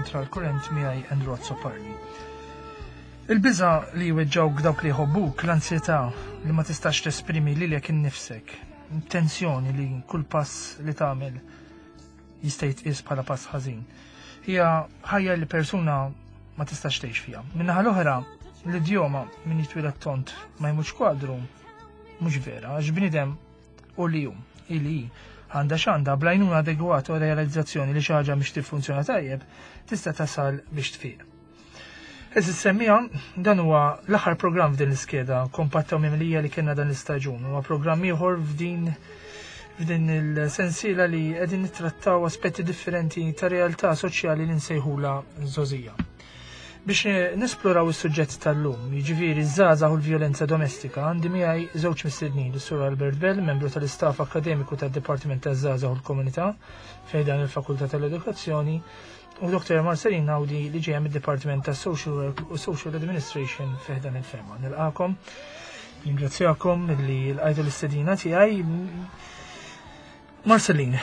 kontra l-kurrent miegħi and Rozzo Parli. Il-biża li jweġġawk dawk li jħobbuk, l-ansjetà li ma tistax tesprimi lilek innifsek, tensjoni li kull pass li tagħmel jista' jitqies bħala pass ħażin. Hija ħajja li persuna ma tistax tgħix fiha. Min-naħa l-oħra, l-idjoma min jitwiled tont ma jmutx kwadru mhux vera, għax bniedem u li hu ili għandha x'għandha bl-għajnuna adegwata u realizzazzjoni li xi ħaġa mhix tiffunzjona tajjeb tista' tasal biex tfiq. Eżid semmija, dan huwa l-aħħar programm f'din l-iskeda kompatta u mimlija li kienna dan l-istaġun. Huwa programm ieħor f'din il-sensiela li qegħdin nittrattaw aspetti differenti ta' realtà soċjali li nsejħula żożija. Biex nesploraw is-suġġett tal-lum, jiġifieri ż-żgħażagħ u l-vjolenza domestika, għandi miegħi żewġ mistiednin, is-Sur Albert Bell, membru tal-istaff akademiku tad-Dipartiment taż-Żgħażagħ u l-Komunità fejn dan il-Fakultà tal-Edukazzjoni, u Dr. Marcelin Awdi li ġejja mid-Dipartiment ta' Social Work u Social Administration f'dan il-ferma. Nilqakom, ningrazzjakom li l-qajdu l-istedina tiegħi. Marcelin,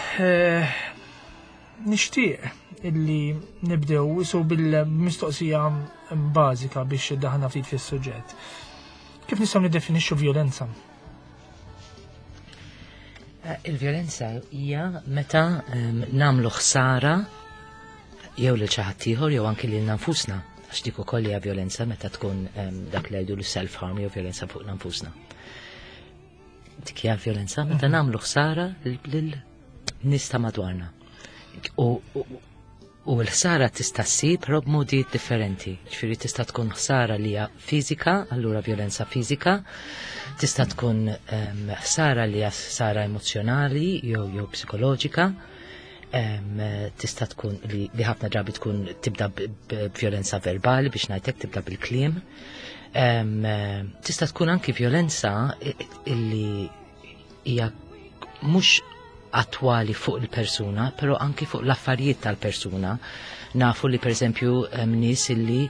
nixtieq illi nibdew isu bil-mistoqsija bażika biex iddaħħalna ftit fis-suġġett. Kif nistgħu niddefinixxu vjolenza? Il-vjolenza hija meta nagħmlu ħsara jew lil xi ħadd ieħor jew anke lil nfusna, għax dik ukoll hija vjolenza meta tkun dak li jgħidu self-harm jew vjolenza fuq nfusna. Dik hija vjolenza meta nagħmlu ħsara lil nies ta' madwarna. U l-ħsara tista' ssir però b'modijiet differenti. Ġifieri tista' tkun ħsara li hija fiżika, allura vjolenza fiżika, tista' tkun ħsara li hija ħsara emozjonali jew psikoloġika. Tista' tkun li ħafna drabi tkun tibda b'vjolenza verbali biex ngħidlek tibda bil-kliem. Tista' tkun anki vjolenza illi hija mhux attwali fuq il-persuna, però anki fuq l-affarijiet tal-persuna. Nafu li pereżempju nies illi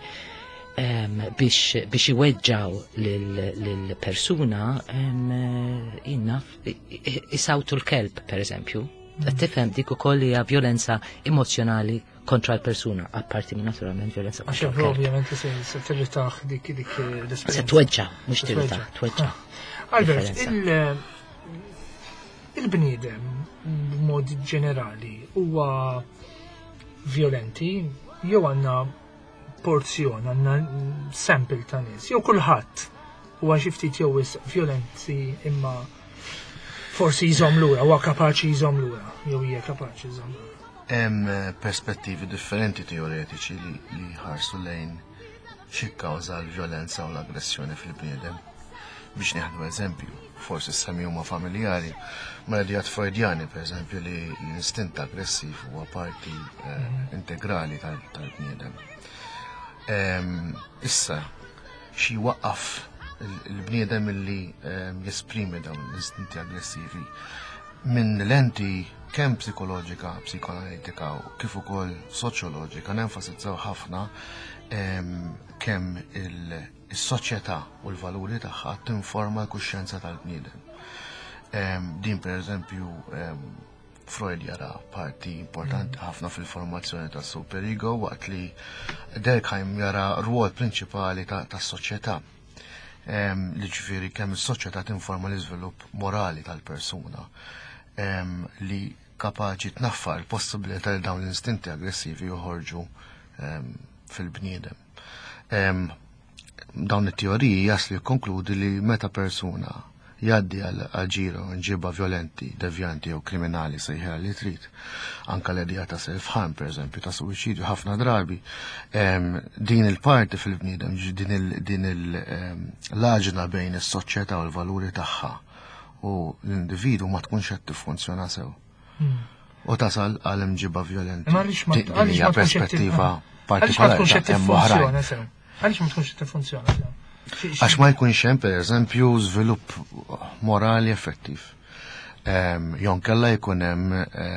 biex iweġġaw lill-persuna isawtu l-kelb pereżempju. Tifhem dik ukoll hija vjolenza emozjonali kontra l-persuna, apparti minn naturalment vjolenza kontra l-kelb. Ovvjament se tirritaħ dik l-esperjenza. Se tweġġa' mhux tirritaħ, tweġġa'. Albert, il-bniedem b'mod ġenerali huwa vjolenti jew għandna porzjon, għandna sample ta' nies, jew kulħadd huwa xi ftit jew vjolenti imma forsi jżomm lura, huwa kapaċi jżomm lura, jew hija kapaċi jżomm lura. Hemm perspettivi differenti teoretiċi li ħarsu lejn xi kkawża l-vjolenza u l-aggressjoni fil-bniedem. Biex nieħdu eżempju, forsi semmi huma familjari, ma' idejat Freudjani pereżempju li l-istint aggressiv huwa parti integrali tal-bniedem. Issa xi waqqaf il-bniedem illi jesprimi dawn l-istinti aggressivi minn lenti kemm psikoloġika, psikoanalitika u kif ukoll soċjoloġika nenfasizzaw ħafna kemm is-soċjetà u l-valuri tagħha tinforma l-kuxjenza tal-bniedem. Din pereżempju Freud jara parti importanti ħafna fil-formazzjoni tas-superego waqt li Durkheim jara rwol prinċipali tas-soċjetà. Li ġifieri kemm is-soċjetà tinforma l-iżvilupp morali tal-persuna li kapaċi tnaffar il-possibilità li dawn l-istinti aggressivi joħorġu fil-bniedem. Dawn it-teoriji jaslu jikkonkludi li meta persuna jgħaddi għal ġira u nġiba violenti, devjanti jew kriminali sejħera li trid, anka l-idea ta' self-harm pereżempju ta' suwiċidju ħafna drabi, din il-parti fil-bniedem, din l-aġna bejn is-soċjetà u l-valuri tagħha u l-individu ma tkunx qed tiffunzjona sew. U tasal għal imġiba violenti. Din hija perspettiva partikolari hemm oħrajn. Għaliex ma tkunx qed tiffunzjona sew? Għax ma jkunx hemm pereżempju żvilupp morali effettiv. Jon kella jkun hemm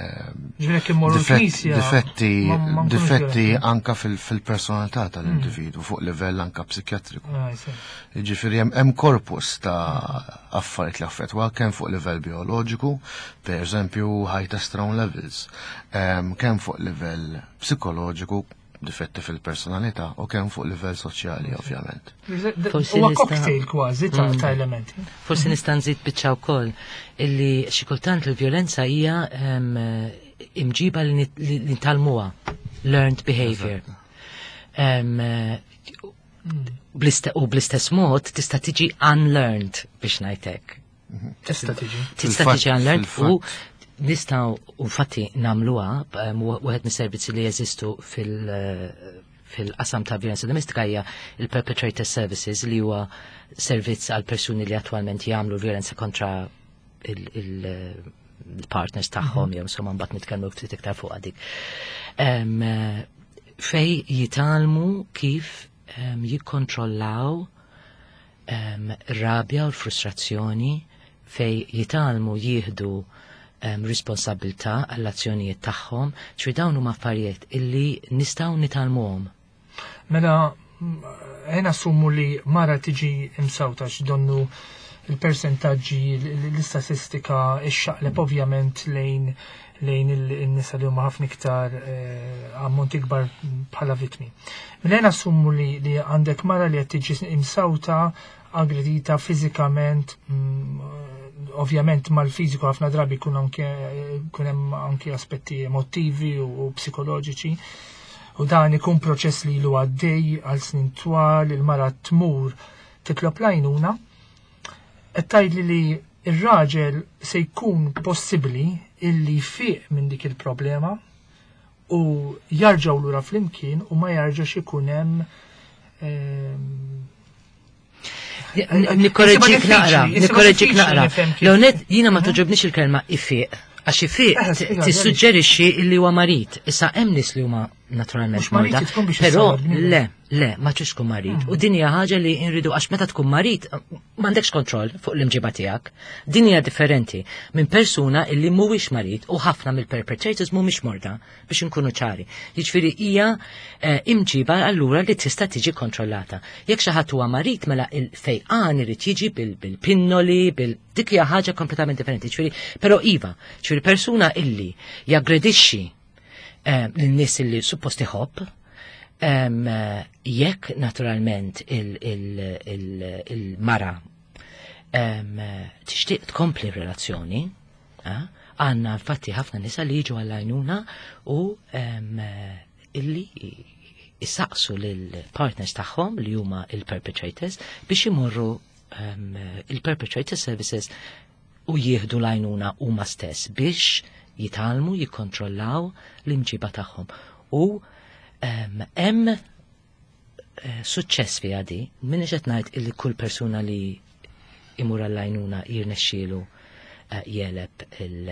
difetti anka fil-personalità tal-individu fuq livell anka psikjatriku. Jiġifieri hemm korpus ta' affarijiet li affettwa kemm fuq livell bioloġiku, pereżempju high testosterone levels, kemm fuq livell psikoloġiku difetti fil-personalità u kemm fuq livell soċjali ovvjament. Huwa cocktail kważi ta' elementi. Forsi nista' nżid biċċa wkoll illi xi kultant il-vjolenza hija imġiba li ntalmuha, learned behavior. U bl-istess mod tista' tiġi unlearned biex ngħidlek. Tista' tiġi. Tista' tiġi unlearned u nistaw u fatti namluha wieħed mis-servizzi li jeżistu fil-qasam ta' violenza domestika hija il-Perpetrator Services li huwa servizz għal persuni li attwalment jagħmlu violenza kontra il-partners tagħhom jew insomma mbagħad nitkellmu ftit iktar fuq dik. Fej jitalmu kif jikkontrollaw ir-rabja u l-frustrazzjoni, fej jitalmu jieħdu responsabilità għall-azzjonijiet tagħhom, dawn huma affarijiet illi nistgħu nitalmuhom. Mela assummu li mara tiġi imsawta x'donnu il-persentaġġi l-istatistika ixxaqleb ovvjament lejn il-nisa li huma ħafna iktar ammont ikbar bħala vittmi. Mela assummu li għandek mara li qed tiġi imsawta, aggredita fiżikament, ovvjament mal-fiziku ħafna drabi kun hemm anke aspetti emotivi u psikoloġiċi u dan ikun proċess li lu għaddej għal snin twal, il-mara tmur titlob lajnuna, qed tgħidli li ir-raġel se jkun possibbli illi fiq minn dik il-problema u jarġgħu lura flimkien u ma jarġax ikun hemm Nikorreġik naqra. Leonet, jina ma toġobniex il-kelma ifiq, għax ifiq tissuġġerixxi li huwa marit. Issa hemm nies li huma naturalment marda, però le, ma tkun tkun marit. U din hija ħaġa li nridu għax meta tkun marit m'għandekx kontroll fuq l-imġiba tiegħek. Din hija differenti minn persuna illi mhuwiex marit u ħafna mill-perpetrators mhumiex morda biex inkunu ċari. Jiġifieri hija imġiba allura li tista' tiġi kontrollata. Jekk xi ħadd huwa marit mela il-fejqan irid jiġi bil-pinnoli, dik hija ħaġa kompletament differenti. Ġifieri, però iva, ġifieri persuna illi jaggredixxi l-nies illi suppost iħobb, jekk naturalment il-mara tixtieq tkompli relazzjoni, għandna infatti ħafna nisa li jiġu għall-għajnuna u illi issaqsu lill-partners tagħhom li huma il-perpetrators biex imorru il-Perpetrator Services u jieħdu l-għajnuna huma stess biex jitalmu jikkontrollaw l-imġiba tagħhom. U hemm suċċess fiha di, minni qed ngħid illi kull persuna li imur għall-għajnuna jirnexxielu jeleb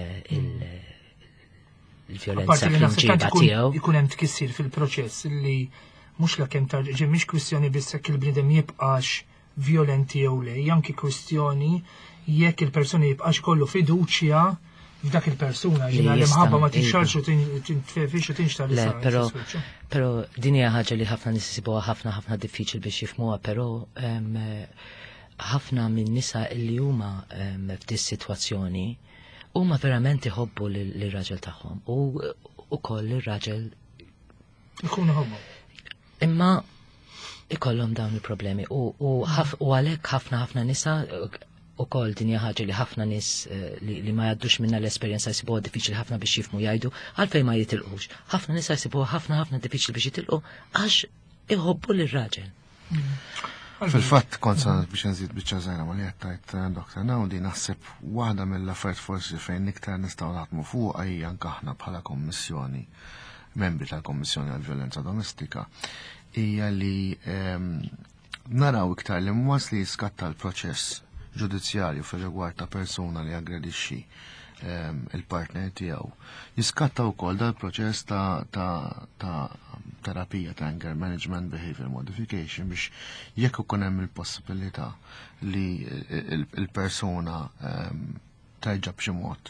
il-vjolenza fl-imġiba tiegħu. Ikun hemm tkissir fil-proċess li mhux l-kemm tarġi mhix kwistjoni biss jekk il-bniedem jibqax vjolenti jew le, anki kwistjoni jekk il-persuna jibqax kollu fiduċja f'dak il-persuna, ġina li mħabba ma tinxarx u tinfefix u tinxtar le, pero din hija ħaġa li ħafna nies isibuha ħafna diffiċli biex jifhmuha, però ħafna minn nisa li huma f'dis sitwazzjoni huma verament iħobbu lir-raġel tagħhom u wkoll ir-raġel ikunu ħobbu. Imma ikollhom dawn il-problemi u għalhekk ħafna nisa u kol din ħaġa li ħafna nis li ma jaddux minna l-esperienza jisibuha diffiċli ħafna biex jifmu jgħidu għalfej ma jitilqux. ħafna nisa jisibuha ħafna diffiċli biex jitilqu għax iħobbu l-raġel. Fil-fatt konsanat biex nżid biċċa żgħira ma li qed tgħid Dr. Nawdi naħseb waħda mill-affarijiet forsi fejn iktar nistgħu naħdmu fuq hija anke aħna bħala kommissjoni, membri tal-Kommissjoni għall-Vjolenza Domestika, hija li naraw iktar li mwas li jiskatta l-proċess ġudizzjarju fil-rigward ta' persuna li aggredixxi il-partner tiegħu. Jiskatta wkoll dal-proċess ta' terapija ta' anger management behavior modification biex jekk ikun hemm il-possibilità li il-persuna terġa' b'xi mod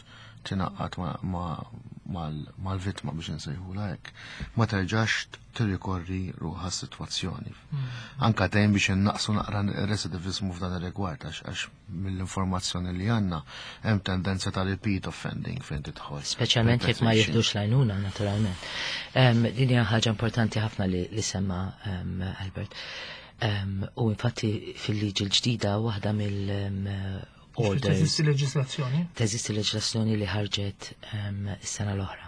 tinaqqat mal-vittma biex nsejħula hekk, ma terġax tirrikorri ruħha s-sitwazzjoni. Anka dejjem biex innaqsu naqra recidivismu f'dan ir-rigward għax mill-informazzjoni li għandna hemm tendenza ta' repeat offending fejn tidħol. Speċjalment jekk ma jieħdux lajnuna naturalment. Din hija ħaġa importanti ħafna li semma Albert. U infatti fil-liġi l-ġdida waħda mill-orders. Teżisti leġislazzjoni li ħarġet is-sena l-oħra.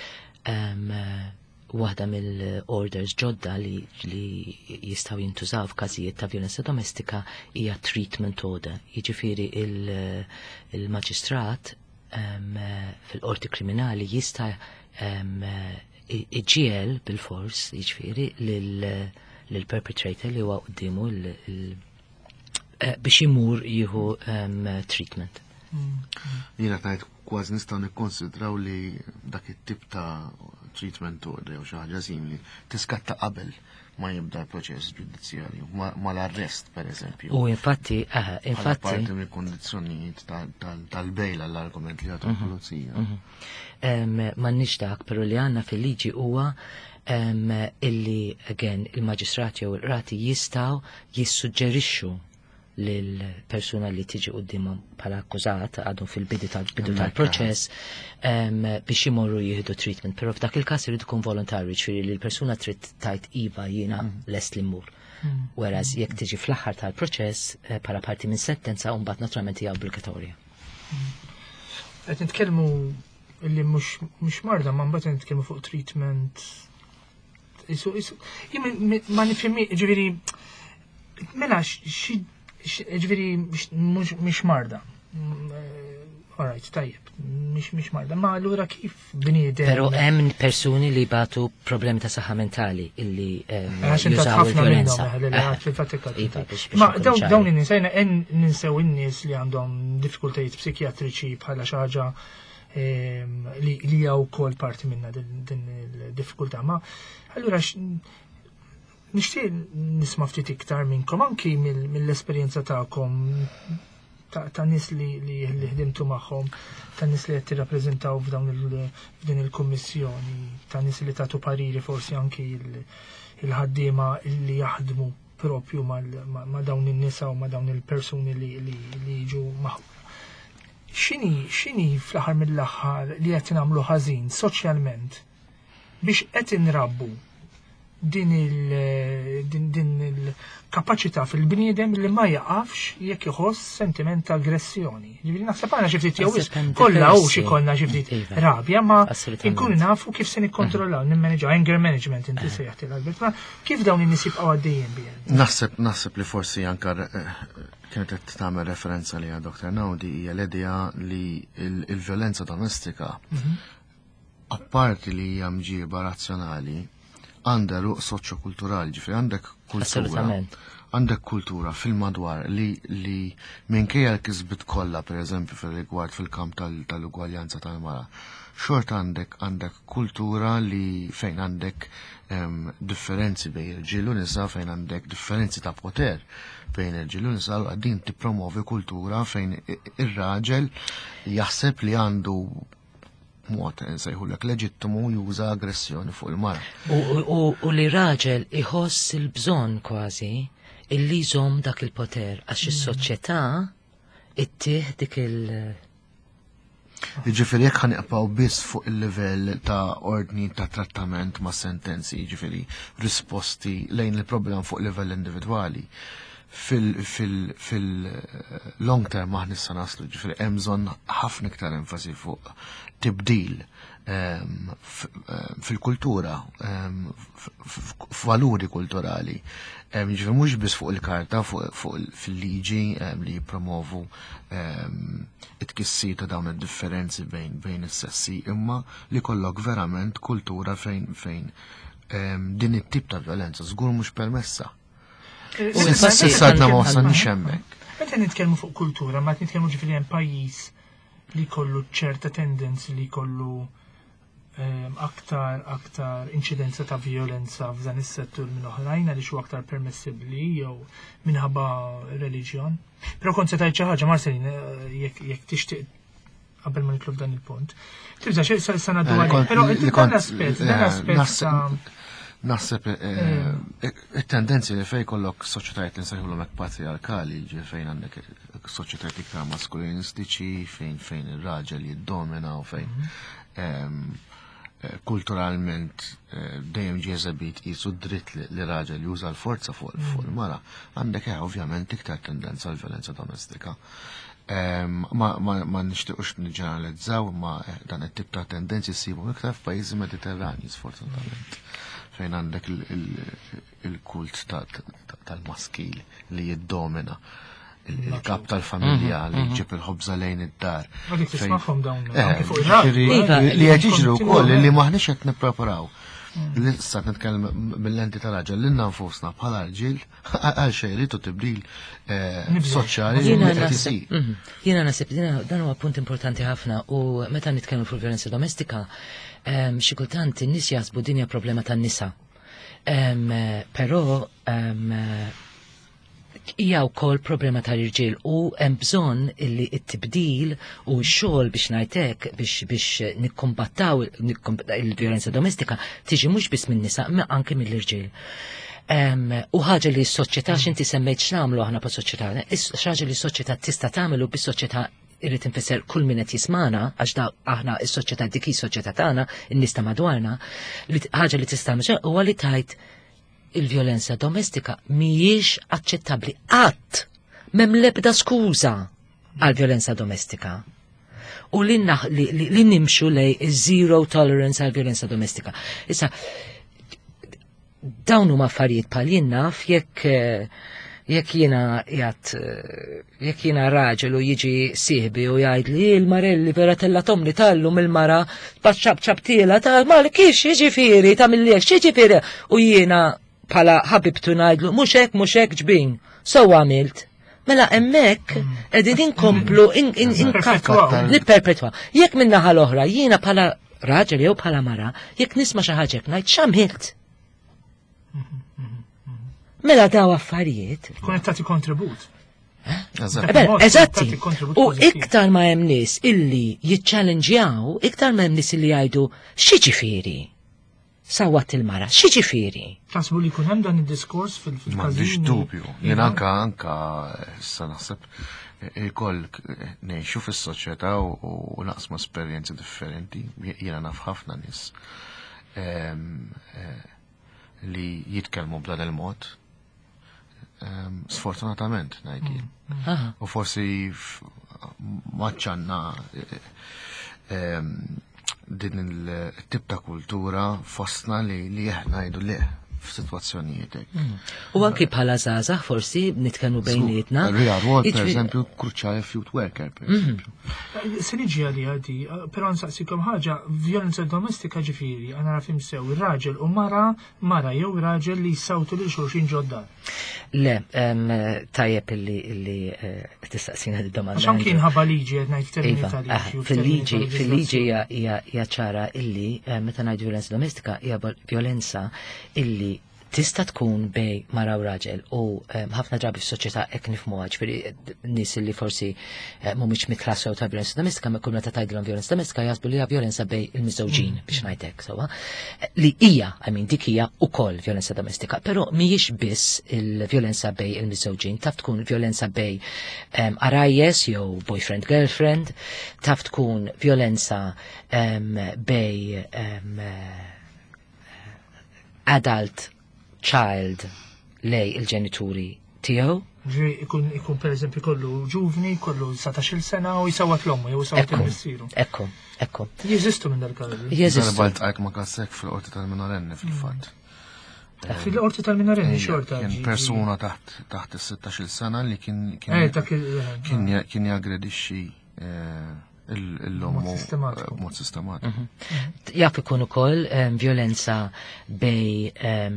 Waħda mill-orders ġodda li jistaw jintużaw f'każijiet ta' violenza domestika hija treatment order. Jiġifieri il-maġistrat fil-qorti kriminali jista' iġiel bil-fors, jiġifieri lill-perpetrator li huwa qudiemu biex imur jieħu treatment. Jiena ngħid kważi nistgħu nikkonsidraw li dak it-tip ta' treatment order jew xi ħaġa simili tiskatta qabel ma jibda l-proċess ġudizzjarju, mal-arrest pereżempju. U infatti parti mill-kondizzjonijiet tal-bejla l-argument li għatu l-pulizija. M'għandniex dak, però li għandna fil-liġi huwa illi again il-maġistrati jew il-qrati jistgħu jissuġġerixxu lill-persuna li tiġi qudiemhom bħala akkużat għadhom fil-bidu tal-proċess biex imorru jieħdu treatment, però f'dak il-każ irid ikun volontarju, ġifieri li l-persuna trid tajt iva jiena lest li mmur. Whereas jekk tiġi fl-aħħar tal-proċess bħala parti minn sentenza u mbagħad naturalment hija obbligatorja. Qed nitkellmu li mhux marda ma mbagħad nitkellmu fuq treatment. Ma nifhimni ġifieri mela ġviri mux marda. Alright, tajjeb, mux marda. Ma allura kif bniedem? Pero hemm persuni li batu problemi ta' saħħa mentali illi jużaw il-violenza. Ma dawn in-nies ninsew in-nies li għandhom diffikultajiet psikjatriċi bħala xi ħaġa li hija wkoll parti minna din il-diffikultà. Ma allura nixtieq nisma' ftit iktar minnkom anki mill-esperjenza tagħkom ta' nies li ħdimtu magħhom, ta' nies li qed tirrappreżentaw f'din il-kummissjoni, ta' nies li tagħtu pariri forsi anki il-ħaddiema li jaħdmu propju ma' dawn in-nisa u ma' dawn il-persuni li jiġu magħhom. X'inhi fl-aħħar mill-aħħar li qed nagħmlu ħażin soċjalment biex qed inrabbu din il-kapacità fil-bniedem li ma jaqafx jekk iħoss sentiment ta' aggressjoni. Ġifieri naħseb għandna xi ftit jew kollha u xi kollha xi ftit rabja, ma nkunu nafu kif se nikkontrollaw, nimmaneġaw anger management inti se jaħti l-Albert. Ma kif dawn in-nies jibqgħu għaddejjin biha? Naħseb li forsi anke kienet qed tagħmel referenza li Dr. Nawdi hija l-idea li l-vjolenza domestika apparti li hija mġieba razzjonali għandha ruq soċjokulturali, ġifieri għandek kultura fil-madwar li minkejja l-kisbit kollha pereżempju fil-rigward fil-kamp tal-ugwaljanza tal-mara. Xort għandek kultura li fejn għandek differenzi bejn irġiel u nisa, fejn għandek differenzi ta' poter bejn irġiel u nisa, għaddin tippromovi kultura fejn ir-raġel jaħseb li għandu mod nsejħulek leġittimu juża aggressjoni fuq il-mara. U li raġel iħoss il-bżonn kważi illi jżomm dak il-poter għax is-soċjetà ittieħ dik Jiġifieri jekk ħaniqpaw biss fuq il-livell ta' ordni ta' trattament ma' sentenzi, jiġifieri risposti lejn il-problem fuq livell individwali. Fil-long term aħna issa naslu, ġifieri hemm bżonn ħafna iktar enfasi fuq tibdil fil-kultura, f'valuri kulturali. Ġifieri mhux biss fuq il-karta, fuq fil-liġi li jippromovu it-tkissir ta' dawn id-differenzi bejn is-sessi, imma li kollok verament kultura fejn din it-tip ta' violenza żgur mhux permessa. Sadna ma wasalniex hemmhekk. Meta nitkellmu fuq kultura, ma nitkellmu ġifieri hemm pajjiż li jkollu ċerta tendenzi li jkollu aktar incidenza ta' violenza f'dan is-settur minn oħrajn għaliex huwa aktar permessibbli jew minħabba reliġjon. Però kont se tgħid xi ħaġa Marcelin jekk tixtieq qabel ma nitlu f'dan il-punt. Tibża xejn sa sana dwar. Però dan l-aspett naħseb it-tendenzi li fej kollok soċjetajiet li nsejħulhom hekk patriarkali, fejn għandek soċjetajiet iktar maskulinistiċi, fejn ir-raġel jiddomina u fejn kulturalment dejjem ġeżebit qisu dritt li raġel juża l-forza fuq il-mara, għandek ovvjament iktar tendenza għal violenza domestika. Ma nixtiequx niġġeneralizzaw, ma dan it-tip ta' tendenzi ssibu iktar f'pajjiżi mediterrani sfortunatament. Fejn għandek il-kult tal-maskil li jiddomina il-kap tal-familja li jġib il-ħobza lejn id-dar. Għadik tismaħħom dawn. Li jgħiġiġru wkoll li maħniex qed nippreparaw. Li issa nitkellem mill-lenti tal-raġel li nfusna bħala rġil għal xejn ritu tibdil soċjali. Jiena naħseb dan huwa punt importanti ħafna u meta nitkellmu fuq violenza domestika xi kultant in-nies jaħsbu dinja problema tan-nisa. Però hija wkoll problema tal-irġiel u hemm bżonn illi t-tibdil u x-xogħol biex ngħidlek biex nikkombattaw il-vjolenza domestika tiġi mhux biss min-nisa ma anke mill-irġiel. U ħaġa li s-soċjetà x'inti semmejt x'nagħmlu aħna bħas-soċjetà, ħaġa li s-soċjetà tista' tagħmel u bis-soċjetà irrid infisser kull min qed jismana għax da aħna s-soċjetà dik is-soċjetà tagħna, in-nies ta' madwarna, ħaġa li tista' tagħmel huwa li tgħid il-vjolenza domestika mhijiex aċċettabbli qatt m'hemm l-ebda skuża għal vjolenza domestika. U li nimxu lej zero tolerance għal vjolenza domestika. Issa dawn huma affarijiet bħal jien naf jekk jiena raġel u jiġi sieħbi u jgħid li il-marelli vera tella tomni tallu mill-mara ċabtiela ta' mali kiex jiġifieri ta' milliex jiġifieri u jiena bħala ħabibtu ngħidlu mhux hekk ġbin so għamilt. Mela hemmhekk qegħdin inkomplu nipperpetwa. Jekk min-naħa l-oħra jiena bħala raġel jew bħala mara jekk nisma' xi ħaġa ngħid x'għamilt. Mela daw affarijiet. Kun tagħti kontribut. Eżatti. U iktar ma hemm nies illi jiċċallenġjaw, iktar ma hemm nies illi jgħidu x'jiġifieri. Sawat il-mara, x'jiġifieri? Tasbu li jkun hemm dan id-diskors fil-każin. M'għandix dubju. Jien anka issa naħseb ikoll ngħixu fis-soċjetà u naqsmu esperjenzi differenti. Jiena naf ħafna nies li jitkellmu b'dan il-mod. Sfortunatament ngħid. U forsi maċċanna din il-tip ta' kultura fostna li ngħidu le f'sitwazzjonijiet hekk. U anki bħala żgħażagħ forsi nitkellmu bejnietna. Real world pereżempju kruċjali f-youth worker pereżempju. Se niġi għadi, però nsaqsikom ħaġa, vjolenza domestika ġifieri, għana nafim sew, ir-raġel u mara jew raġel li jsawtu lil xulxin ġodda. Le, tajjeb illi tistaqsina d-domanda. Għaxan kien ħabba liġi qed ngħid termini ta' liġi. Fil-liġi hija ċara illi meta ngħidu violenza domestika hija violenza illi tista' tkun bej mara u raġel u ħafna drabi f'soċjetà hekk nifhmuha, ġifieri nies li forsi mhumiex mitħlassew ta' violenza domestika ma kull meta tgħidilhom violenza domestika jaħsbu li hija violenza bej il-miżewġin biex ngħidlek sewwa. Li hija, dik hija wkoll violenza domestika, però mhijiex biss il-violenza bej il-miżewġin, taf tkun violenza bej arajjes jew boyfriend girlfriend, taf tkun violenza bej adult child lej il-ġenituri tiegħu. Ikun per eżempju kollu ġuvni, kollu 17 sena u jisawat l-ommu, jew jisawat il-missiru. Ekku. Jeżistu minn dal-każi. Jeżistu. Balt għajk ma kassek fil-qorti tal-minorenni fil-fatt. Fil-qorti tal-minorenni xorta. Kien persuna taħt is-16 sena li kien jaggredixxi l-ommu mod sistematiku. Jaf ikun ukoll violenza bej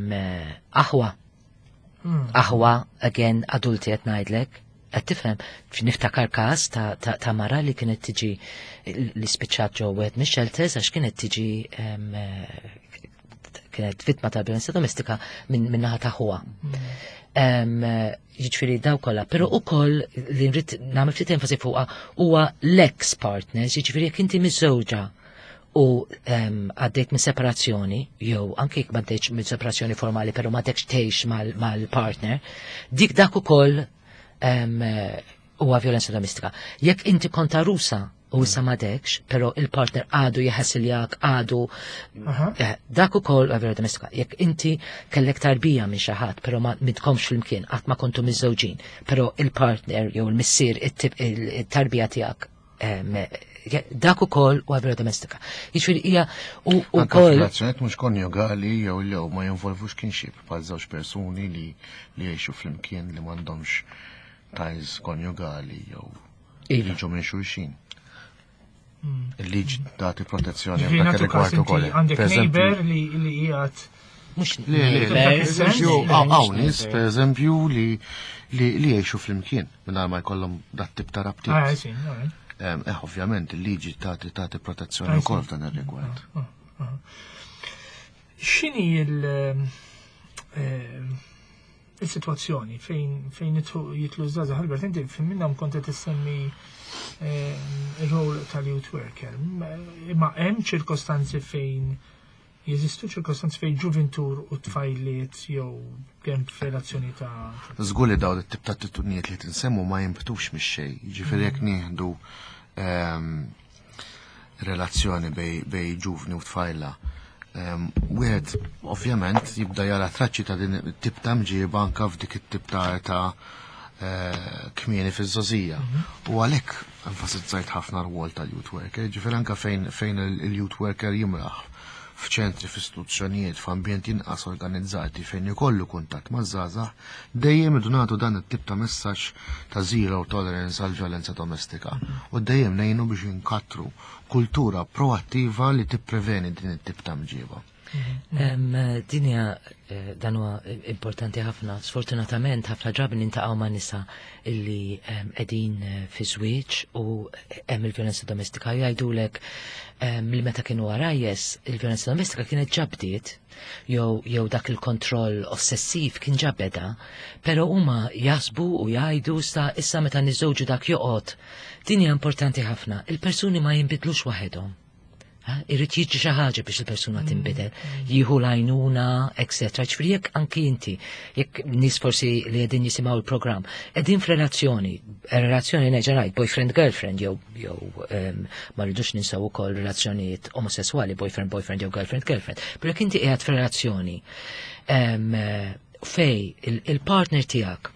aħwa again adulti qed ngħidlek, qed tifhem niftakar każ ta' mara li kienet tiġi li spiċċat ġew wieħed mix-shelters għax kienet tiġi kienet vittma ta' violenza domestika minn naħa ta' ħuha. Jiġifieri daw kollha, però ukoll li nrid nagħmel ftit enfasi fuqha huwa l-ex partners, jiġifieri jekk inti miż-żewġa u għaddejt minn separazzjoni, jew anke jekk m'għaddejtx minn separazzjoni formali, però m'għaddekx tgħix mal-partner, dak ukoll huwa violenza domestika. Jekk inti kont arusa u issa m'għadekx, però il-partner għadu jeħassiljak, għadu dak ukoll huwa violenza domestika. Jekk inti kellek tarbija minn xi ħadd, però ma midkomx flimkien qatt ma kontu miż-żewġin, però il-partner jew il-missier it-tarbija tiegħek dak ukoll huwa violenza domestika. Jiġifieri hija ukoll relazzjonijiet mhux konjugali jew ma jinvolvux kinship bħal żewġ persuni li jgħixu flimkien li m'għandhomx ties konjugali jew jiġu minn xulxin. Il-liġi dati protezzjoni dak rigward ukoll. Għandek neighbor li qiegħed mhux hawn nies pereżempju li jgħixu flimkien mingħajr ma jkollhom dat tip ta' rabtiet. Ovvjament il-liġi tagħti protezzjoni wkoll f'dan ir-rigward. X'inhi il-sitwazzjoni fejn jitlu żgħażagħ Albert, inti minnhom kont qed issemmi il-rol tal-youth worker. Imma hemm ċirkostanzi fejn jeżistu ċirkostanzi fejn ġuventur u tfajliet jew kemm f'relazzjoni ta' Żgur li dawn it-tip ta' attitudnijiet li tinsemmu ma jinbtux mix-xejn. Jiġifieri jekk nieħdu relazzjoni bej ġuvni u tfajla. Wieħed ovvjament jibda jara traċċi ta' din it-tip ta' mġieba anke f'dik it-tip ta' kmieni fiż-żożija. U għalhekk enfasizzajt ħafna r-wol tal-youth worker, ġifier anke fejn il-youth worker jimraħ f'ċentri, f'istituzzjonijiet, f'ambjenti inqas organizzati fejn ikollu kuntatt maż-żgħażagħ, dejjem idu nagħtu dan it-tip ta' messaġġ ta' zero tolerance għal violenza domestika. U dejjem ngħinu biex inkattru kultura proattiva li tippreveni din it-tip ta' mġieba. Dinja dan huwa importanti ħafna. Sfortunatament ħafna drabi nintaqgħu ma' nisa illi qegħdin fi żwieġ u hemm il-vjolenza domestika jgħidulek li meta kienu għarajjes il-vjolenza domestika kienet ġabdiet jew dak il-kontroll ossessiv kien ġabeda, però huma jasbu u jgħidu issa meta niżżewġu dak joqgħod. Din hija importanti ħafna. Il-persuni ma jinbidlux waħedhom. Irrid jiġi xi ħaġa biex il-persuna tinbidel, jieħu l-għajnuna, etc. Ġifieri jekk anki inti, jekk nies forsi li qegħdin jisimgħu il-programm, qegħdin f'relazzjoni ngħid boyfriend girlfriend jew ma rridux ninsaw ukoll relazzjonijiet omosessuali boyfriend jew girlfriend. Però jekk inti qiegħed f'relazzjoni fej il-partner tiegħek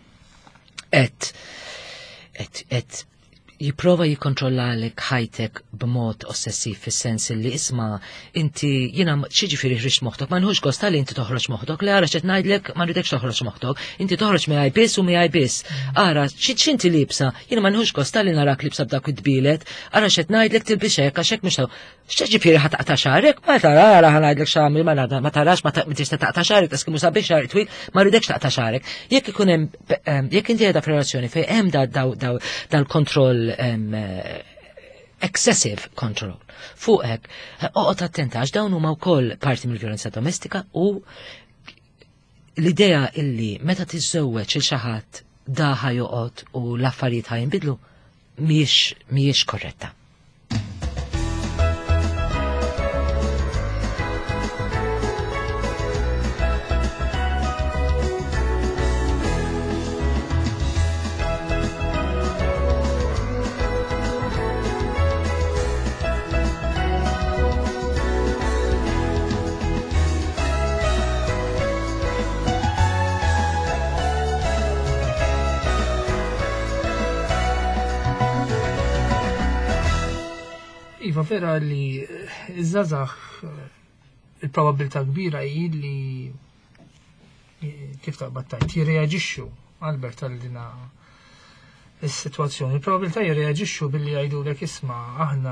qed jipprova jikkontrollalek ħajtek b'mod ossessiv fis-sens li isma' inti jiena xiġifieri ħriġ moħħok, ma nħux gost li inti toħroġ moħħok, li ara x'qed ngħidlek ma rridekx toħroġ moħħok, inti toħroġ miegħi biss u miegħi biss. Ara x'inti libsa, jiena ma nħux gost li narak libsa b'dak id-dbilet, ara x'qed ngħidlek tilbix hekk għax hekk mhux x'ġifieri ħataqta' xarek, ma tara ara ħanajdlek x'għamil ma tarax ma tista' taqta' xarek tas kemm sabiħ xarek twil, ma rridekx taqta' xarek. Jekk ikun hemm jekk inti qiegħda f'relazzjoni fejn hemm dal-kontroll excessive control. Fuqek, oqgħod attenta għax dawn huma wkoll parti mill-vjolenza domestika u l-idea illi meta tiżżewweġ il xi ħadd daħa joqgħod u l-affarijiet ħajinbidlu mhijiex korretta. Iva vera li iż-żazax il-probabilità kbira hi li kif taqbad tajt jirreaġixxu Albert għal-dina is-sitwazzjoni. Il-probabilità jirreaġixxu billi jgħidulek isma' aħna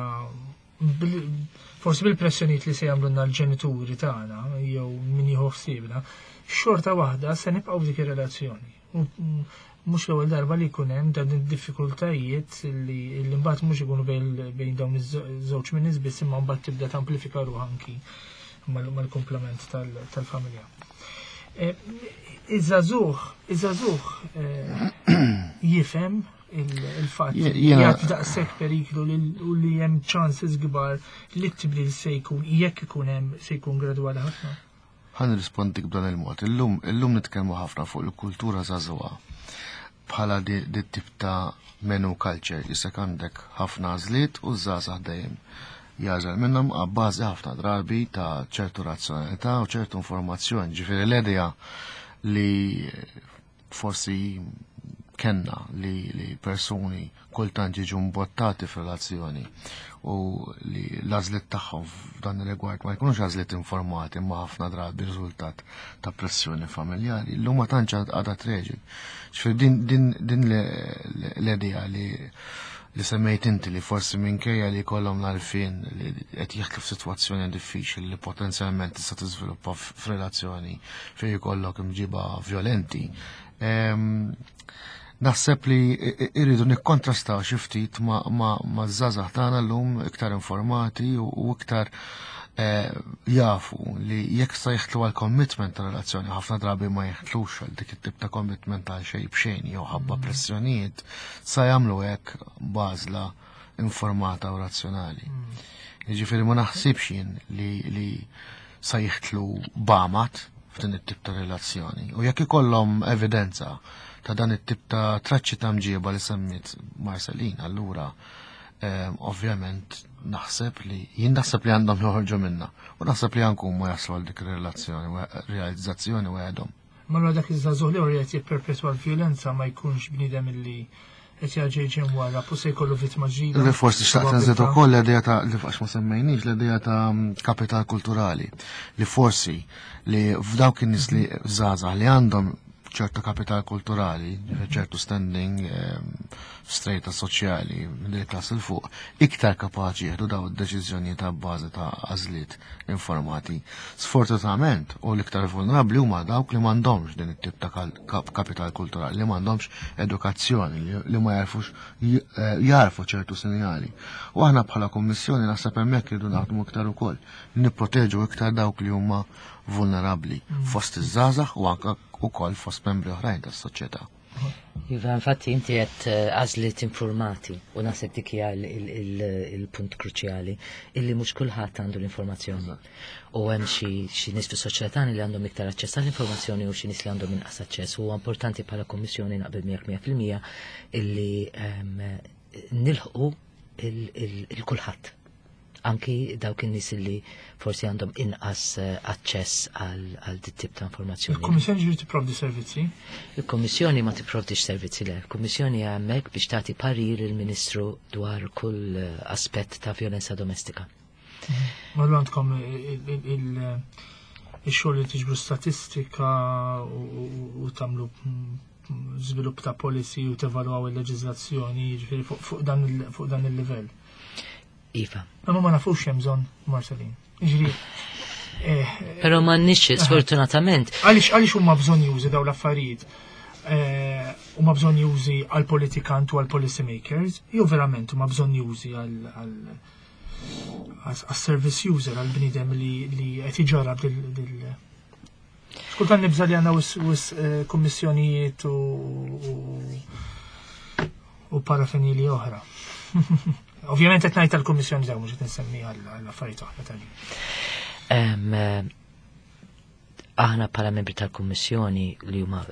forsi bil-pressjonijiet li se jagħmlulna l-ġenituri tagħna jew min jieħu ħsiebna, xorta waħda se nibqgħu f'dik ir-relazzjoni. Mhux l-ewwel darba li jkun hemm dan id-diffikultajiet li mbagħad mhux ikunu bejn dawn iż-żewġ minn nies biss imma mbagħad tibda tamplifika ruħ anki mal-komplement tal-familja. Iżazuħ jifhem il-fatt li jgħat daqshekk periklu u li hemm chances kbar li t-tibdil se jkun jekk ikun hemm se jkun gradwali ħafna. Ħan rispondik b'dan il-mod. Illum nitkellmu ħafna fuq il-kultura żagħżugħa bħala di tip ta' menu culture jisek għandek ħafna għażliet u żgħażagħ dejjem jażel minnhom għabbażi ħafna drabi ta' ċertu razzjonalità u ċertu informazzjoni. Ġifieri l-idea li forsi kenna li persuni kultant jiġu mbottati f'relazzjoni u li l-għażliet tagħhom f'dan ir-rigward ma jkunux għażliet informati imma ħafna drabi riżultat ta' pressjoni familjari. Llum ma tantx għadha treġi. Ġifieri din l-idea li semmejt inti li forsi minkejja li kollhom l-għarfien li qed jieħdlu f'sitwazzjoni diffiċli li potenzjalment tista' tiżviluppa f'relazzjoni fejn jkollok imġiba violenti. Naħseb li irridu nikkontrastaw xi ftit ma' żgħażagħ tagħna llum iktar informati u iktar jafu li jekk sa jieħdlu għal commitment ta' relazzjoni ħafna drabi ma jeħdlux għal dik it-tip ta' commitment għal xejn b'xejn jew ħabba pressjonijiet sa jagħmlu hekk bażla informata u razzjonali. Jiġifieri ma naħsibx jien li sa jieħdlu bamat f'din it-tip ta' relazzjoni. U jekk ikollhom evidenza ta' dan it-tip ta' traċċi ta' mġieba li semmit Marcelin, allura ovvjament naħseb li għandhom joħorġu minna u naħseb li għankun ma jaslu għal dik realizzazzjoni u għedhom. Marra dak iż-żagħżugħ li qed jipperpetwa l-vjolenza ma jkunx bniedem illi qed jaġejġen wara u se jkollu vittma ġdida. Li forsi xtaqt nżid ukoll l-idea ta' li fax ma semmejniex l-idea ta' kapital kulturali li forsi li f'dawk in-nies li żgħażagħ li għandhom ċertu kapital kulturali, ċertu standing strejta soċjali mill klass il fuq, iktar kapaċi jieħdu daw id-deċiżjoni ta' bażi ta' għażliet informati. Sfortunatament u l-iktar vulnerabbli huma dawk li m'għandhomx din it-tip ta' kapital kulturali, li m'għandhomx edukazzjoni, li ma jarfu ċertu sinjali. U aħna bħala Kummissjoni naħseb hemmhekk irridu naħdmu iktar ukoll, li nipproteġu iktar dawk li huma vulnerabbli fost iż-żgħażagħ u anke ukoll fost membri oħrajn tas-soċjetà. Iva, infatti inti qed għażliet informati u naħseb dik hija il-punt kruċjali illi mhux kulħadd għandu l-informazzjoni. U hemm xi nies fis-soċjetà li għandhom iktar aċċess għall-informazzjoni u xi nies li għandhom inqas aċċess. Huwa importanti bħala Kummissjoni naqbel 100% illi nilħqu il-kulħadd. Anki dawk in-nies li forsi għandhom inqas aċċess għal dit tip ta' informazzjoni. Il-Kummissjoni ġifieri tipprovdi servizzi? Il-Kummissjoni ma tipprovdix servizzi le. Il-Kummissjoni hemmhekk biex tagħti parir il-Ministru dwar kull aspett ta' violenza domestika. Mallu għandkom il-xogħol li tiġbru statistika u tagħmlu żvilupp ta' policy u tevalwaw il-leġiżlazzjoni ġifieri fuq dan il-livell. Iva. Ma nafux hemm bżonn Marcelin. Però m'għandniex sfortunatament. Għaliex huma bżonn jużi dawn l-affarijiet? Huma bżonn jużi għal politikant u għal policy makers, jew verament huma bżonn jużi għal service user għal bniedem li qed iġarrab dil. Skultan nibża li għandna wis kummissjonijiet u parafenili oħra. Ovvjament qed ngħid tal-Kummissjoni dawn mhux qed insemmi għall-affarijiet oħra tagħli. Aħna bħala membri tal-Kummissjoni li huma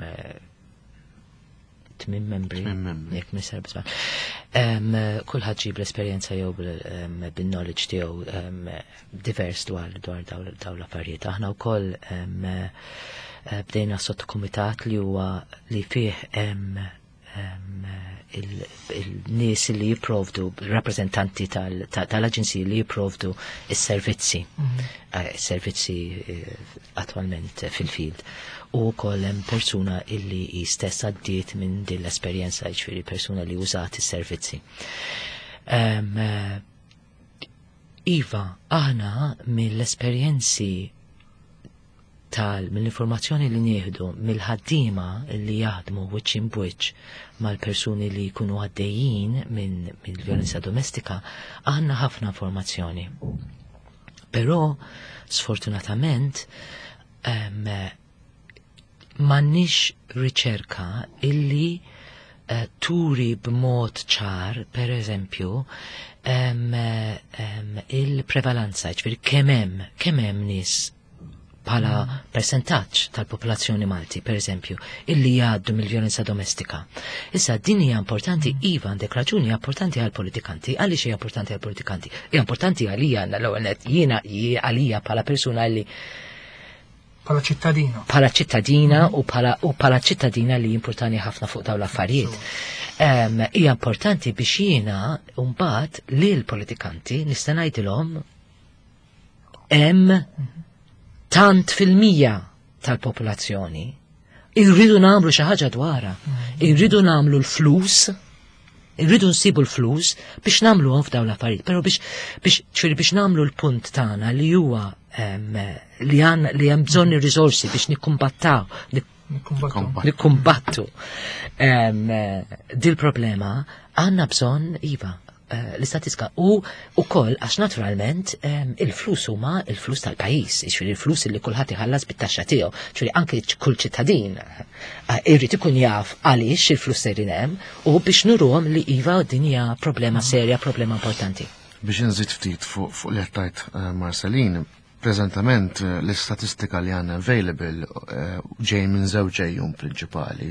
8 membri, jekk nisser bisma. Kulħadd ġib l-esperjenza jew bin-knowledge tiegħu divers dwar dawn l-affarijiet. Aħna wkoll bdejna sottokumitat li huwa li fih il-nies li jipprovdu rappresentanti tal-aġenziji li jipprovdu is-servizzi servizzi attwalment fil-field u wkoll hemm persuna illi stess għaddiet minn din l-esperjenza, ġifieri persuna li użat is-servizzi. Iva, aħna mill-esperjenzi mill-informazzjoni li nieħdu mill-ħaddiema li jaħdmu wiċċ in wiċċ mal-persuni li jkunu għaddejjin mill-vjolenza domestika, għandna ħafna informazzjoni. Però sfortunatament m'għandniex riċerka illi turi b'mod ċar, per eżempju, il-prevalenza, ġifieri kemm hemm nies bħala percentaġġ tal-popolazzjoni Malti, per eżempju, illi jgħaddu mill-vjolenza domestika. Issa din hija importanti, iva għandek raġuni, hija importanti għall-politikanti. Għaliex hija importanti għall-politikanti? Hija importanti għalija l-ewwel nett, jiena għalija bħala persuna li Pala ċittadina. Pala ċittadina u pala ċittadina li importanti ħafna fuq dawn l-affarijiet. Hija importanti biex jiena mbagħad li l-politikanti nista' ngħidilhom hemm tant fil-mija tal-popolazzjoni irridu nagħmlu xi ħaġa dwarha, irridu nagħmlu l-flus, irridu nsibu l-flus biex nagħmluhom f'dawn l-affarijiet, però biex nagħmlu l-punt tagħna li huwa li hemm bżonn ir-riżorsi biex nikkumbattu dil problema għandna bżonn iva l-istatistika u koll għax naturalment il-flus huma il-flus tal-pajjiż, ixfieri il-flus li kulħadd iħallas bit-taxxa tiegħu, ġifieri anke kull ċittadin irrid ikun jaf għaliex il-flus serin hemm u biex nurhom li iva din hija problema serja, problema importanti. Biex inżid ftit fuq li qed Marcelin, preżentament l-istatistika li għandna available ġej minn żewġ ejjun prinċipali.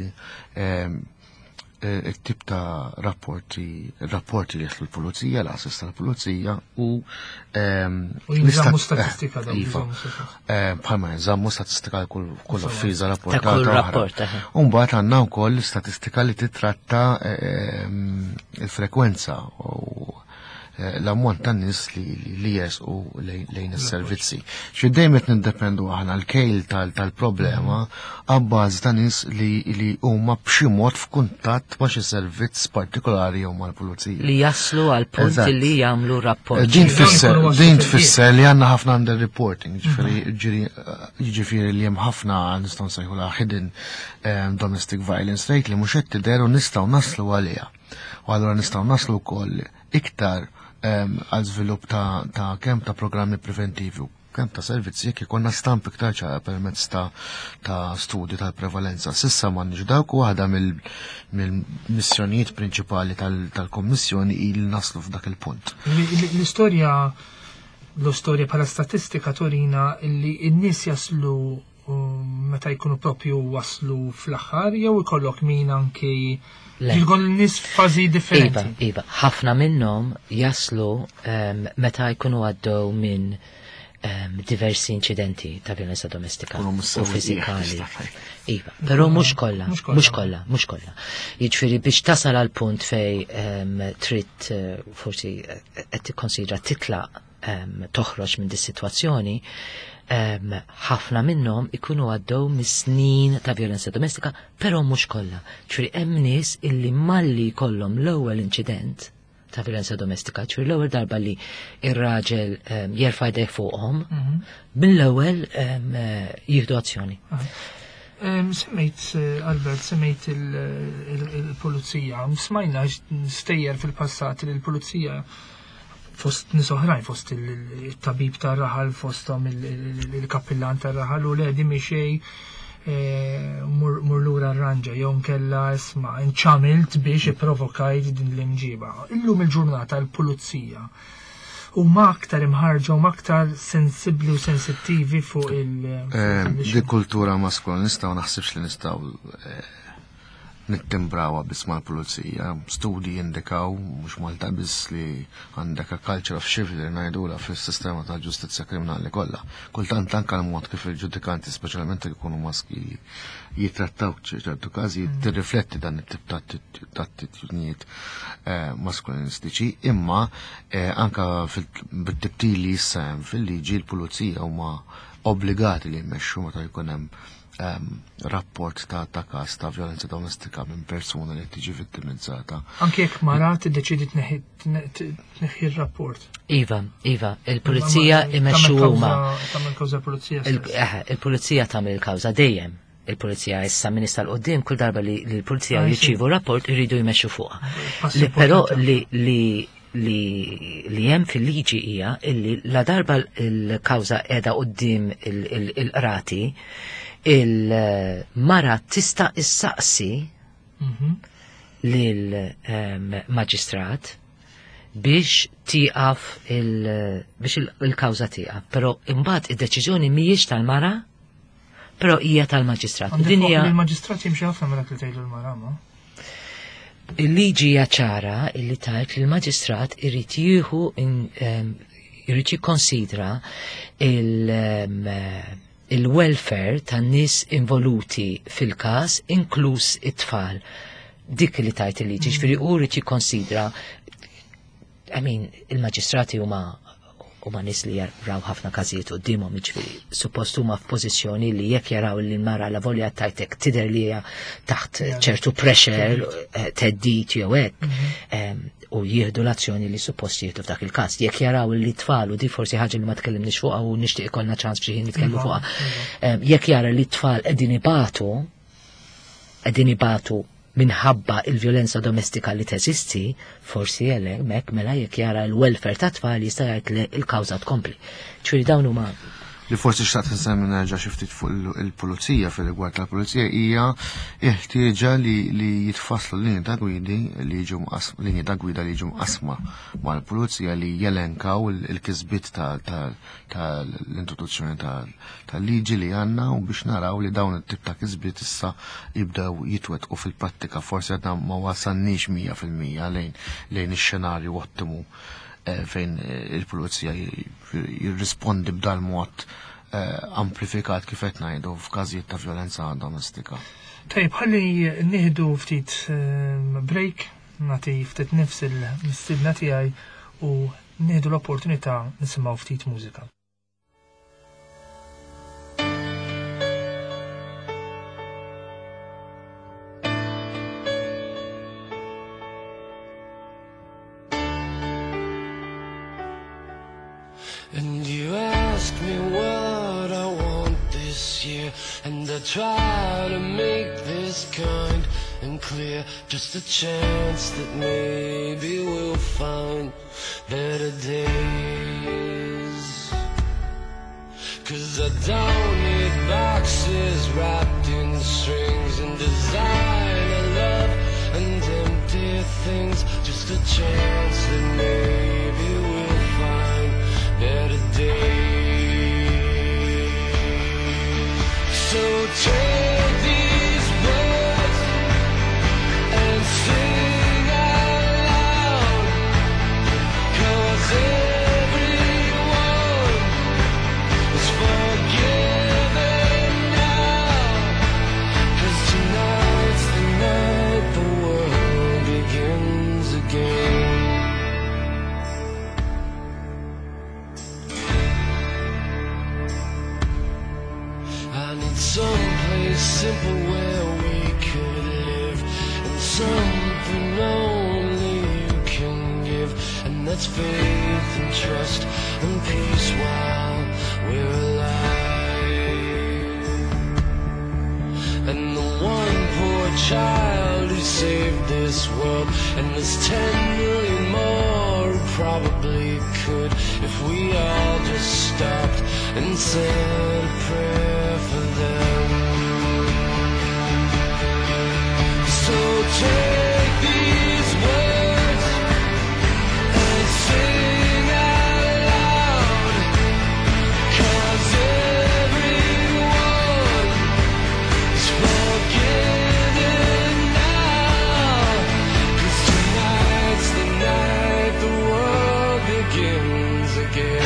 Il-tip ta' rapporti li jħeslu l-pulizija, l-assist tal-pulizija u jinżammu statistika bħalma jinżammu statistika kull uffiża rapportata. Mbagħad għandna wkoll statistika li titratta il-frekwenza u l-ammont tan nies li jesqu lejn is-servizzi. Xi dejjem qed nindependu aħna l-kejl tal-problema għabbażi ta' nies li huma b'xi mod f'kuntatt ma' xi servizz partikolari jew mal-pulizija. Li jaslu għal punt li jagħmlu rapport. Din tfisser li għandna ħafna under reporting, jiġifieri li hemm ħafna nistgħu nsejħulha hidden domestic violence rate li mhux qed tidher u nistgħu naslu għaliha. U allura nistgħu naslu wkoll iktar għal żvilupp ta' kemm ta' programmi preventivi, kemm ta' servizzi jekk ikonna stamp iktar ċara permezz ta' studji tal-prevalenza. Sissa m'għandniex dawk u waħda mill-missjonijiet prinċipali tal-Kommissjoni il naslu f'dak il-punt. L-istorja bħala statistika torina illi n-nies jaslu meta jkunu propju waslu fl-aħħar jew ikollok min anki jilgon l-nis fazi differenti. Iva, ħafna minnhom jaslu meta jkunu għaddew minn diversi incidenti ta' violenza domestika u fizikali. Iva, però mhux kollha. Jiġifieri biex tasal għal punt fej trid forsi qed tikkonsidra titlaq toħroġ minn dis-sitwazzjoni, ħafna minnhom ikunu għaddew mis-snin ta' violenza domestika, però mhux kollha. Ġifieri hemm nies illi malli jkollhom l-ewwel inċident ta' violenza domestika, ġifieri l-ewwel darba li ir-raġel jerfa' jdeh fuqhom, mill-ewwel jieħdu azzjoni. Semmejt il-pulizija, smajna stejjer fil-passat li l-pulizija fost nisoħrajn, fost il-tabib tar raħal, fostom il-kappillan tar raħal u l-edi miexej mur lura r-ranġa, jew kella isma' inċamilt biex iprovokajt din l-imġiba. Illum il-ġurnata l-pulizija u ma aktar imħarġa u ma aktar sensibli u sensittivi fuq di kultura maskulinista u naħsibx li nistgħu nittimbrawa biss mal-pulizija. Studi jindikaw mhux Malta biss li għandek a culture of chivalry ngħidula fis-sistema tal-ġustizzja kriminali kollha. Kultant anke l-mod kif il-ġudikanti speċjalment ikunu maskili jitrattaw ċertu każi tirrifletti dan it-tip ta' attitudnijiet maskulinistiċi, imma anke bit-tibtili issa hemm fil-liġi l-pulizija huma obbligati li jmexxu meta jkun hemm rapport ta' każ ta' violenza domestika minn persuna li tiġi vittimizzata. Anke jekk mara tiddeċidi tneħħi r-rapport. Iva, il-pulizija imexxu huma. Tagħmel kawża l-pulizija. Il-pulizija tagħmel il-kawża dejjem. Il-pulizija issa minista l-qoddim kull darba li l-pulizija jirċievu rapport iridu jmexxu fuqha. Però li hemm fil-liġi hija illi la darba l-kawża qiegħda quddiem il-qrati il-mara tista' issaqsi lill-maġistrat biex tiqaf biex il-kawża tiqaf, però imbagħad id-deċiżjoni mhijiex tal-mara, però hija tal-maġistrat. Din hija il-maġistrat jimxi ħafna mela li tgħidu l-mara ma. Il-liġi hija ċara illi tajt li l-maġistrat irid jieħu irid jikkonsidra il-welfare tan-nies involuti fil-każ, inkluż it-tfal. Dik li tajt il-liġi, ġifieri hu jrid jikkonsidra il-maġistrati huma nies li jaraw ħafna każijiet qudiemhom, jiġifieri suppost huma f'pożizzjoni li jekk jaraw li l-mara la volja tajtek tidher li hija taħt ċertu pressure, teddit jew hekk, u jieħdu l-azzjoni li suppost jieħdu f'dak il-każ. Jekk jaraw li tfal, u di forsi ħaġa li ma tkellimniex fuqha u nixtieq ikollna ċans biex nitkellmu fuqha. Jekk jara li t-tfal qegħdin ibatu minħabba il-violenza domestika li teżisti, forsi mek mela jekk jara l-welfare ta' tfal jista' jgħid il-kawża tkompli. Ċifieri dawn huma li forsi xtaqt nsemmi nerġa' xi ftit fuq il-pulizija fil-rigward tal-pulizija hija ħtieġa li jitfasslu linji ta' gwida li jiġu mqasma mal-pulizija li jelenkaw il-kisbiet tal-introduzzjoni tal-liġi li għandna u biex naraw li dawn it-tip ta' kisbiet issa jibdew jitwettqu fil-prattika. Forsi għadna ma wasalniex 100% lejn ix-xenarju ottimu fejn il-pulizija jirrispondi b'dal mod amplifikat kif qed ngħidu f'każijiet ta' violenza domestika. Tajb, ħalli nieħdu ftit break, nagħti ftit nifs il-mistiedna tiegħi u nieħdu l-opportunità nisimgħu ftit mużika. And you ask me what I want this year, and I try to make this kind and clear. Just a chance that maybe we'll find better days. 'Cause I don't need boxes wrapped in strings and designer love and empty things. Just a chance that maybe we'll find better days. So take these words and sing out loud, 'cause everyone is forgiven now. 'Cause tonight's the night the world begins again. Someplace simple where we could live, and something only you can give, and that's faith and trust and peace while we're alive. And the one poor child who saved this world, and there's 10 million more who probably could, if we all just stopped and said a prayer for them. So take these words and sing out loud, 'cause everyone is forgiven now. 'Cause tonight's the night the world begins again.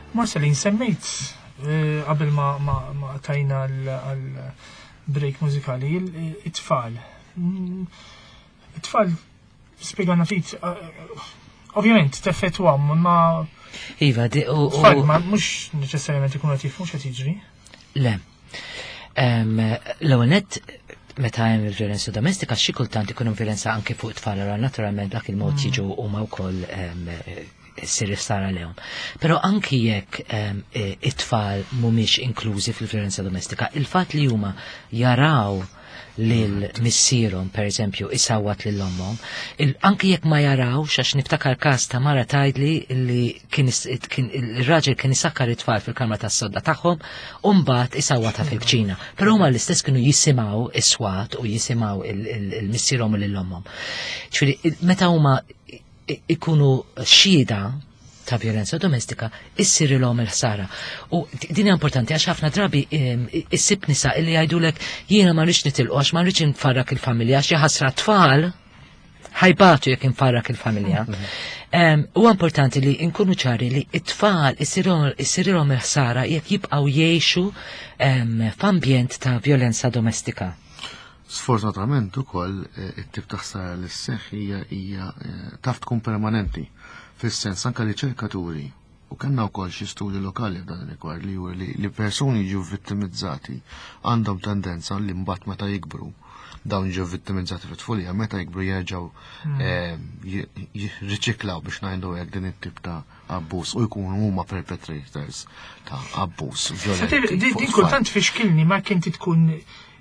Marcelin, semmejt qabel ma tajna l-break mużikali it-tfal. It-tfal spiegħana fit, ovvjament, teffettwam, ma Iva, tfal ma mux neċessarjament ikunu għatif, mux għat jiġri? Le. L-għonet, meta hemm il-violenza domestika, xi kultant ikun violenza anke fuq it-tfal, naturalment dak il-mod jiġu huma wkoll issir sara lehom. Però anki jekk it-tfal mhumiex inklużi fil-violenza domestika, il-fatt li huma jaraw lil missierhom pereżempju isawwat lil ommhom, anki jekk ma jarawx għax niftakar każ ta' mara tgħidli li kien ir-raġel kien isakkar it-tfal fil-kamra tas-sodda tagħhom u mbagħad isawwatha fil-kċina. Però huma l-istess kienu jisimgħu is-swat u jisimgħu il-missierhom u lil ommhom. Ġifieri meta huma ikunu xhieda ta' violenza domestika, issirilhom il-ħsara. U din hija importanti għax ħafna drabi issib nisa illi jgħidulek jiena ma rridx nitilqu għax ma rridx nfarrak il-familja għax ħasra tfal ħajbatu jekk infarrak il-familja. Huwa importanti li nkunu ċari li t-tfal issirilhom il-ħsara jekk jibqgħu jgħixu f'ambjent ta' violenza domestika. Sfortunatament ukoll it-tip ta' ħsara li sseħħ hija taf tkun permanenti. Fis-sens anke riċerkaturi u kellna wkoll xi studji lokali f'dan ir-rigward li persuni ġew vittimizzati għandhom tendenza li mbagħad meta jikbru dawn ġew vittimizzati fit-tfulija meta jikbru jerġgħu jirriċiklaw biex ngħidu hekk din it-tip ta' abbuż u jkunu huma perpetrators ta' abbuż violenti. Din kultant fixkilni ma kinti tkun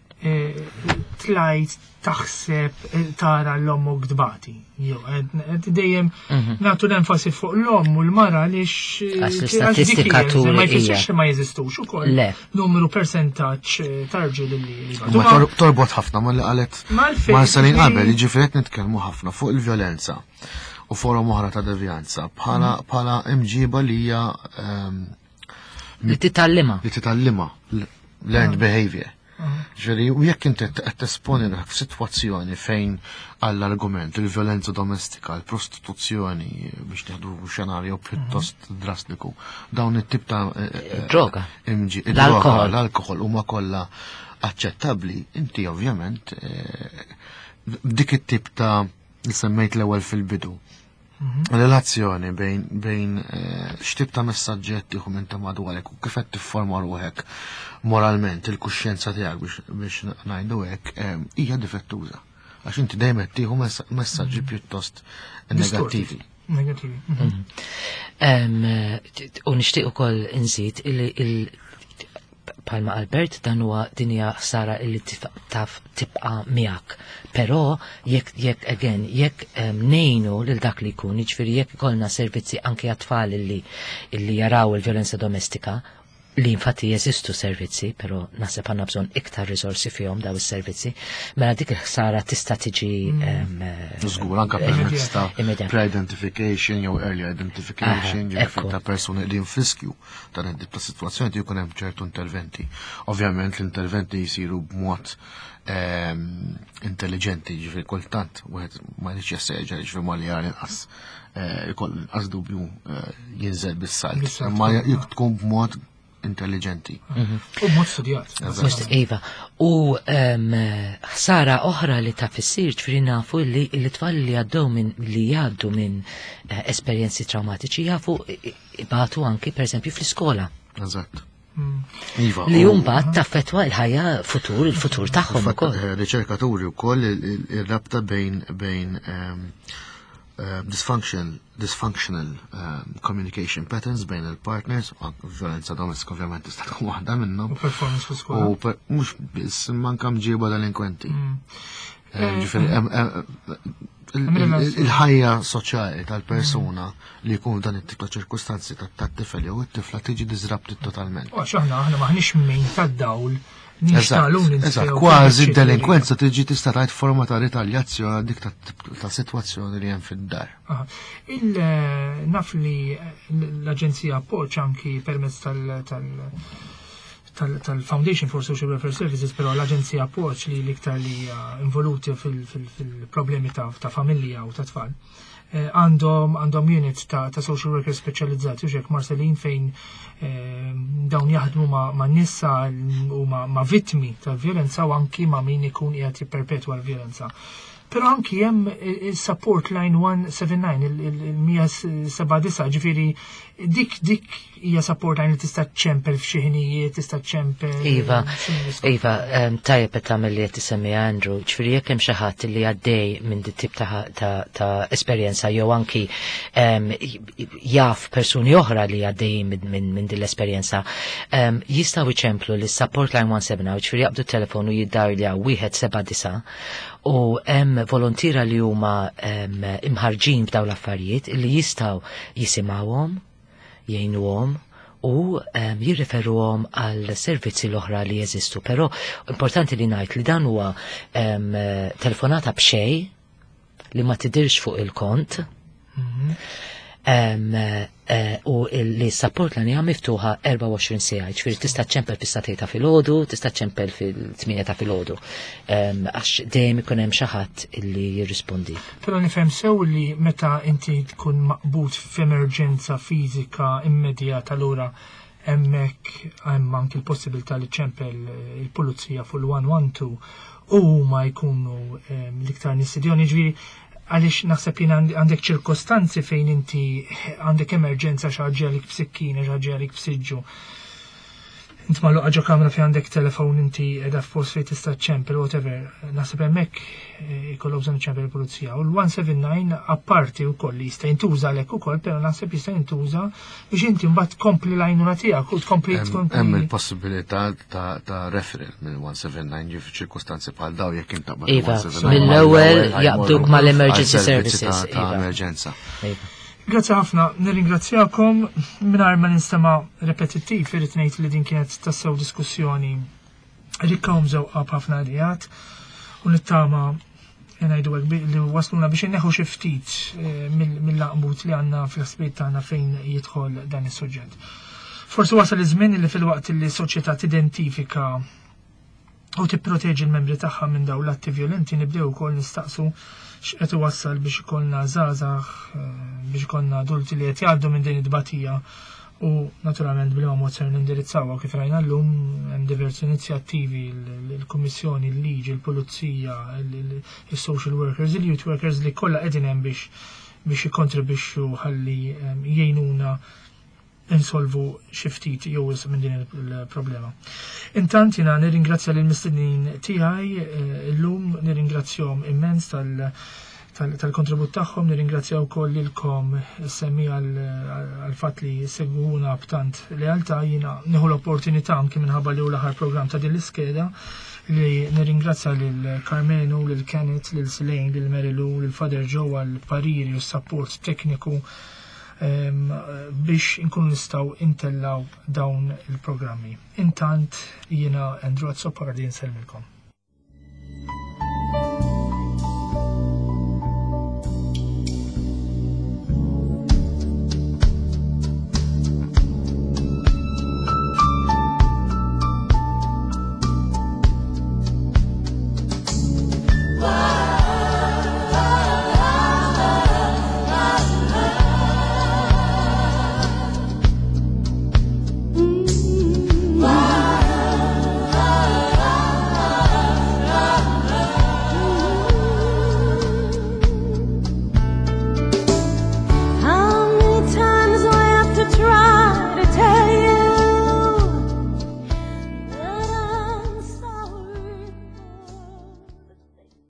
tlajt taħseb tara l-omm gdbati. Dejjem nagħtu l-enfasi fuq l-omm u l-mara l-istatistika turi ma jfissirx li ma jeżistux ukoll numru persentaġġ ta' rġiel li torbot ħafna ma li qalet Marcelin qabel jiġifieri qed nitkellmu ħafna fuq il-vjolenza u forom oħra ta' devjanza bħala imġiba li hija li titgħallima learned behavior. Ġeri, u jekk inti qed tesponi f'sitwazzjoni fejn għall-argument il-violenza domestika, l-prostituzzjoni biex teħdu xenarju pjuttost drastiku, dawn it-tip ta' droga, l-alkohol huma kollha aċċettabbli, inti ovvjament dik it-tip ta' li semmejt l-ewwel fil-bidu. Relazzjoni bejn x'tip ta' messaġġetti tieħu minn ta' madwarek u kif qed tifforma ruħek moralment il-kuxjenza tiegħek biex ngħidu hekk hija difettuża. Għax inti dejjem qed tieħu messaġġi pjuttost negattivi. U nixtieq ukoll inżid palma Albert dan huwa dinja ħsara illi taf tibqa' miegħek. Però jekk nejnu lil dak li jkun, jiġifieri jekk ikollna servizzi anke għat-tfal illi jaraw il-violenza domestika, li infatti jeżistu servizzi, però naħseb għandna bżonn iktar risorsi fihom daw is-servizzi, mela dik il-ħsara tista' tiġi żgur anke permezz ta' pre-identification jew early identification ġifieri ta' persuni li jinfiskju ta' din ta' sitwazzjoni jkun hemm ċertu interventi. Ovvjament l-interventi jsiru b'mod intelligenti ġifieri kultant wieħed ma jridx jesseġġa ġifieri ma li jara inqas ikoll inqas dubju jinżel bis-salt. Imma jekk tkun b'mod intelligenti. U mod studjat. Iva. U ħsara oħra li ta' fissir ġifieri nafu li l-tfal li jgħaddu minn esperjenzi traumatiċi jafu ibatu anki pereżempju fl-iskola. Eżatt. Li jumbat taffetwa il-futur tagħhom ukoll. Riċerkaturi wkoll ir-rabta bejn dysfunctional communication patterns bejn il-partners, violenza domestika ovvjament tista' tkun waħda minnhom. U performance fl-iskola. U mhux biss manka mġieba delinkwenti. Il-ħajja soċjali tal-persuna li jkun dan it-tip ta' ċirkustanzi tat-tifel jew it-tifla tiġi disrupted totalment. Aħna maħniex minn tad-dawl. Eżatt, kważi d-delinkwenza tiġi tista' tgħid forma ta' ritaljazzjoni dik ta' sitwazzjoni li hemm fid-dar. Naf li l-Aġenzija appoġġ anki permezz tal-Foundation for Social Welfare Services, però l-Aġenzija appoġġ li l-iktar li involuti fil-problemi ta' familja u ta' tfal. għandhom unit ta' social workers speċjalizzati u xek Marcelin fejn dawn jaħdmu ma' nissa u ma' vittmi tal-violenza u anki ma' min ikun qiegħed jipperpetwa l-violenza. Pero anki hemm il-support line 179, il-179, ġifieri dik hija support line li tista' ċempel f'xi ħinijiet, tista' ċempel. Iva, tajjeb qed tagħmel li qed tisemmi Andrew, ġifieri jekk hemm xi ħadd li għaddej minn dit tip ta' esperjenza jew anki jaf persuni oħra li għaddej minn din l-esperjenza, jistgħu jċemplu lis support line 179, ġifieri jaqbdu t-telefon u jiddar li 179 u hemm volontira li huma imħarġin b'daw l-affarijiet li jistgħu jisimgħuhom, jgħinuhom u jirreferuhom għal servizzi l-oħra li jeżistu. Però importanti li ngħid li dan huwa telefonata b'xejn li ma tidirx fuq il-kont. U li support l hija miftuħa 24 sija, ġifieri tista' ċempel fis-satej ta' filgħodu, tista' ċempel fil-8 ta' filgħodu. Għax dejjem ikun hemm xi ħadd illi jirrispondi. Però nifhem sew li meta inti tkun maqbud f'emerġenza fiżika immedjata allura hemmhekk hemm anke l-possibilità li ċempel il-pulizija fuq il-112 u huma jkunu l-iktar nissidjoni ġifieri għalix naħseb jien għandek ċirkostanzi fejn inti għandek emerġenza xaġġalik b'sikkina, xaġġalik b'siġġu. Int ma luqa ġo kamra fejn għandek telefon inti edha f'post fejn tista' ċempel, whatever. Naħseb hemmhekk ikollok bżonn ċempel il-pulizija. U l-179 apparti wkoll li jista' jintuża għalhekk ukoll, però naħseb jista' jintuża biex inti mbagħad tkompli l-għajnuna tiegħek u tkompli. Hemm il-possibilità ta' referral minn 179 ġi f'ċirkostanzi bħal daw jekk inta Iva, mill-ewwel jaqbduk mal-emergency services. Ta' emerġenza. Grazie ħafna, nirringrazzjakom mingħajr ma nistema' repetittiv irid ngħid li din kienet tassew diskussjoni rikka mżewqa b'ħafna idejat u nittama ngħidu li wasluna biex inneħu xi ftit mill-laqbut li għandna fl-ħsibiet tagħna fejn jidħol dan is-suġġett. Forsi wasal iż-żmien li filwaqt li s-soċjetà tidentifika u tipproteġi l-membri tagħha minn dawn l-atti violenti nibdew ukoll nistaqsu x'qed iwassal biex ikollna żgħażagħ, biex ikollna adulti li qed jgħaddu minn din id-tbatija u naturalment bliema mod ser nindirizzawha kif rajna llum hemm diversi inizjattivi l-Kummissjoni, l-Liġi, l-Pulizija, il-social workers, il-youth workers li kollha qegħdin hemm biex jikkontribwixxu ħalli jgħinuna insolvu xi ftit jew minn din il-problema. Intant jiena nirringrazzja lill mistednin tiegħi llum, nirringrazzjahom immens tal-kontribut tagħhom, nirringrazzjaw ukoll lilkom semmi għal fatt li segwuna b'tant lealtà. Jiena nieħu l-opportunità anke minħabba li hu l-aħħar programm ta' din l-iskeda li nirringrazzja lil Carmenu, lil Kenneth, lil Silejn, lil Marilu, lil Father Joe għal pariri u s-support tekniku biex inkunu nistgħu intellaw dawn il-programmi. Intant jiena Andrew Azzopardi nsellmilkom.